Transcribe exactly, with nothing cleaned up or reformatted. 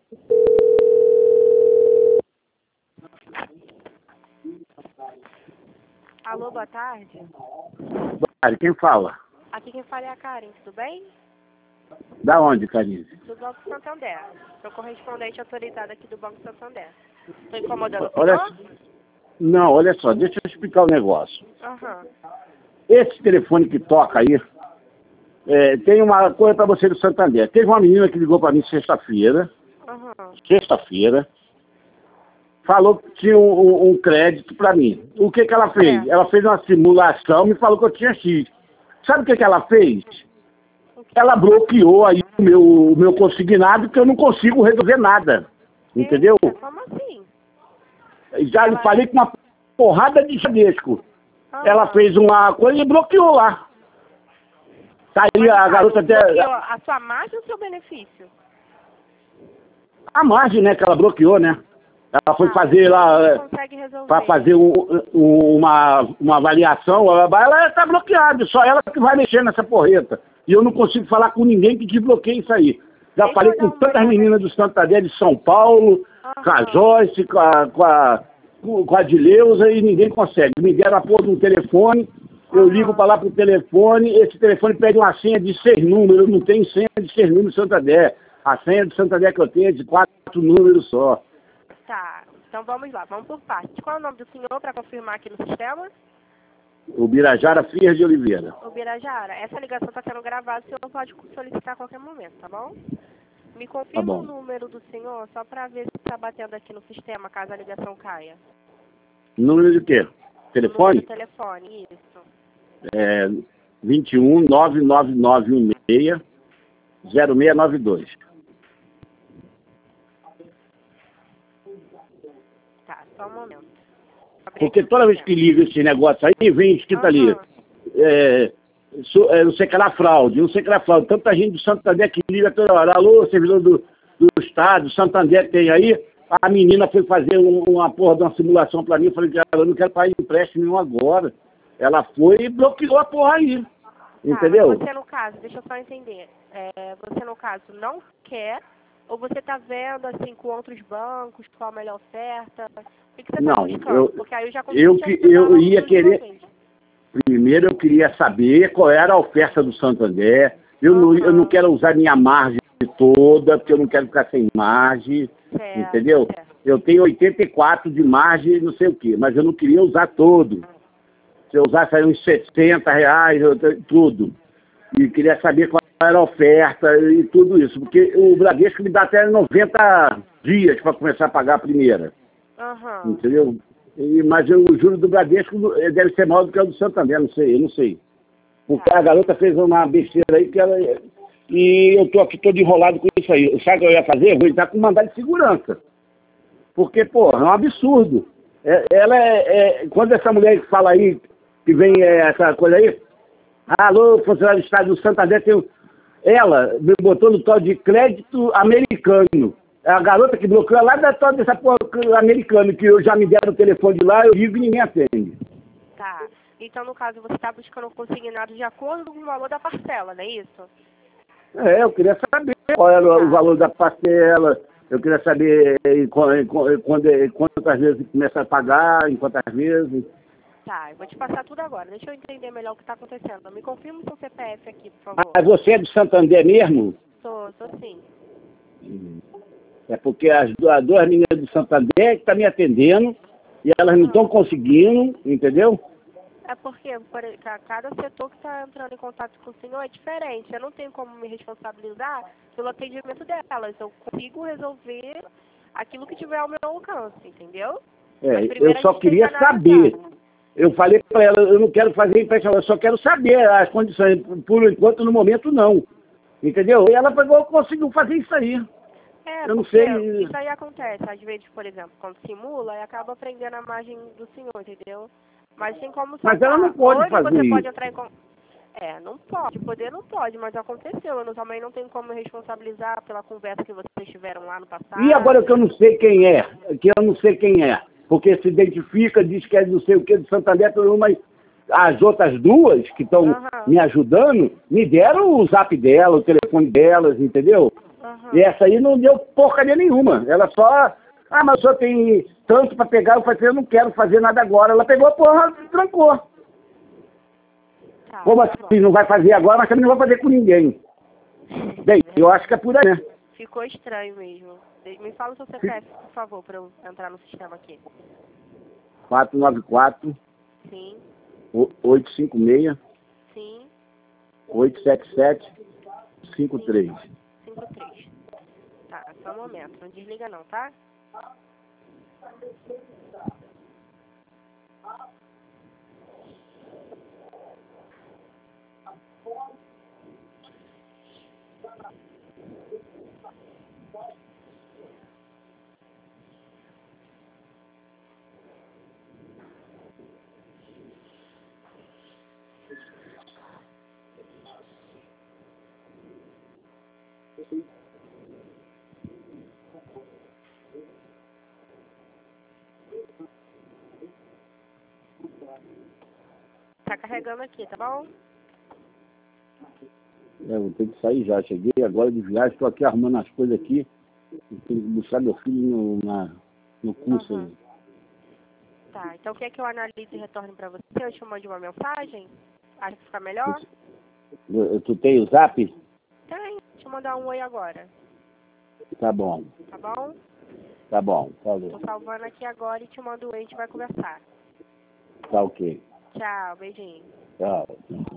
Alô, boa tarde. Boa tarde, quem fala? Aqui quem fala é a Karen, tudo bem? Da onde, Carinho? Do Banco Santander. Sou correspondente autorizada aqui do Banco Santander. Estou incomodando o Olha, senhor? não, olha só, deixa eu explicar o negócio. Aham. Esse telefone que toca aí, é, tem uma coisa para você do Santander. Teve uma menina que ligou para mim sexta-feira, Aham. sexta-feira, falou que tinha um, um- um crédito para mim. O que que ela fez? É. Ela fez uma simulação e me falou que eu tinha X. Sabe o que que ela fez? O quê? Ela bloqueou aí o meu, o meu consignado, que eu não consigo resolver nada. Entendeu? Eita, como assim? Já lhe Ela- falei com uma porrada de Bradesco. Aham. Ela fez uma coisa e bloqueou lá. Tá aí Mas, a cara, garota até... bloqueou a sua margem ou o seu benefício? A margem, né, que ela bloqueou, né? Ela foi Ah, fazer lá... você é, consegue resolver. para fazer um- um- uma, uma avaliação, ela, ela está bloqueada, só ela que vai mexer nessa porreta. E eu não consigo falar com ninguém que desbloqueie isso aí. Já Deixa falei eu dar com uma tantas olhada meninas do Santander de São Paulo, Aham. com a Joyce, com a, com a, com a Dileuza, e ninguém consegue. Me deram a porra de um telefone, eu Aham. ligo para lá pro telefone, esse telefone pede uma senha de seis números, eu não tenho senha de seis números do Santander. A senha do Santander que eu tenho é de quatro números só. Tá, então vamos lá, vamos por partes. Qual é o nome do senhor para confirmar aqui no sistema? O Birajara Frias de Oliveira. O Birajara, essa ligação está sendo gravada, o senhor pode solicitar a qualquer momento, tá bom? Me confirma bom. o número do senhor, só para ver se está batendo aqui no sistema, caso a ligação caia. Número de quê? O número Telefone? do telefone, isso. É vinte e um, nove nove nove um seis, zero seis nove dois. Tá, só um momento. Abri Porque aqui o toda vez que sistema. liga esse negócio aí, vem escrito ali, Aham. é, so- é, não sei o que lá fraude, não sei o que lá fraude. Tanta gente do Santander que liga toda hora. Alô, servidor do, do Estado, Santander tem aí. A menina foi fazer um- uma porra de uma simulação pra mim. Eu falei, cara, eu não quero pagar empréstimo nenhum agora. Ela foi e bloqueou a porra aí. Tá, Entendeu? mas você no caso, deixa eu só entender. É, você no caso não quer, ou você tá vendo assim com outros bancos, qual a melhor oferta? O que, que você tá Não, buscando? eu- Porque aí eu já consigo eu te que- ajudar eu logo ia de uma querer- vez. Primeiro eu queria saber qual era a oferta do Santander. Eu, não, eu não Aham. quero usar minha margem toda, porque eu não quero ficar sem margem, Certo, entendeu? certo. Eu tenho oitenta e quatro de margem, não sei o quê, mas eu não queria usar todo. Se eu usasse aí uns sessenta reais, eu- tudo. E queria saber qual era a oferta e tudo isso, porque o Bradesco me dá até noventa dias para começar a pagar a primeira. Aham. Entendeu? E, mas eu, o juro do Bradesco eh, deve ser maior do que o do Santander, não sei, eu não sei. Porque a garota fez uma besteira aí que ela. E eu tô aqui todo enrolado com isso aí. Sabe o que eu ia fazer? Eu vou entrar com mandado de segurança. Porque, pô, é um absurdo. É- ela é, é- Quando essa mulher que fala aí, que vem é, essa coisa aí, alô, funcionário do Estado do Santander, tem um- ela me botou no tal de crédito americano. É a garota que bloqueou lá da tal dessa porra americano, que eu já me deram o telefone de lá, eu ligo e ninguém atende. Tá. Então, no caso, você está buscando um consignado de acordo com o valor da parcela, não é isso? É, eu queria saber qual era o valor da parcela, eu queria saber em, qu- em qu- em quando- em quantas vezes começa a pagar, em quantas vezes. Tá, eu vou te passar tudo agora. Deixa eu entender melhor o que está acontecendo. Me confirma o seu C P F aqui, por favor. Ah, você é de Santander mesmo? Tô, tô sim. É porque as, du- as duas meninas de Santander que estão me atendendo e elas não estão conseguindo, entendeu? É porque por, e- ca- cada setor que está entrando em contato com o senhor é diferente. Eu não tenho como me responsabilizar pelo atendimento delas. Eu consigo resolver aquilo que tiver ao meu alcance, entendeu? É, Mas primeiro eu a só gente tem queria que analisar. saber. Eu falei para ela, eu não quero fazer empréstimo, eu só quero saber as condições. Por enquanto, no momento, não. Entendeu? E ela pegou, conseguiu fazer isso aí. É, Eu não porque sei- isso aí acontece. Às vezes, por exemplo, quando simula, aí acaba prendendo a margem do senhor, entendeu? Mas tem como Mas soltar. ela não pode Hoje fazer você isso. pode entrar em... con- É, não pode. Poder não pode, mas aconteceu. Eu não- também não tenho como me responsabilizar pela conversa que vocês tiveram lá no passado. E agora que eu não sei quem é, que eu não sei quem é, porque se identifica, diz que é não sei o que, de Santander, tudo, mas as outras duas que estão Aham. me ajudando, me deram o zap dela, o telefone delas, entendeu? Aham. E essa aí não deu porcaria nenhuma. Ela só... Ah, mas o senhor tem tanto para pegar. Eu falei, eu não quero fazer nada agora. Ela pegou a porra e trancou. Tá, Como tá assim? bom. Não vai fazer agora, mas também não vai fazer com ninguém. Bem, eu acho que é por aí, né? Ficou estranho mesmo. Me fala o seu C P F, por favor, para eu entrar no sistema aqui. quatro nove quatro, Sim, oito cinco seis, sim, oito sete sete, cinco três. cinco três. Tá, só um momento. Não desliga não, tá? Tá carregando aqui, tá bom? É, eu tenho que sair já. Cheguei agora de viagem, estou aqui arrumando as coisas aqui. Eu tenho que buscar meu filho no, na, no curso. Uhum. Tá, então quer que eu analise e retorne pra você? Eu te mande uma mensagem? Acha que fica melhor? Tu, tu tem o zap? Tem, te mandar um oi agora. Tá bom, Tá bom? tá bom, falou. Tô salvando aqui agora e te mando um oi e a gente vai conversar. Tá ok. Tchau, beijinho. Tchau.